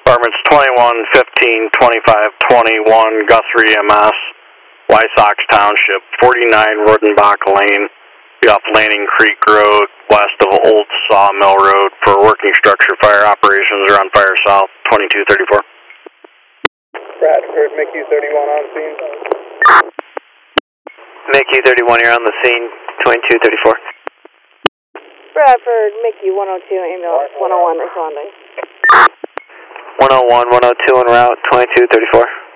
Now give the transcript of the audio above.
Departments 21, 15, 25, 21, Guthrie EMS, Wysox Township, 49 Rodenbach Lane, be off Lanning Creek Road, west of Old Sawmill Road for working structure fire operations or on fire south, 2234. Bradford, Mickey 31 on scene. Mickey 31, you're on the scene, 2234. Bradford, Mickey 102, ambulance 101 responding. 101, 102 en route, 2234.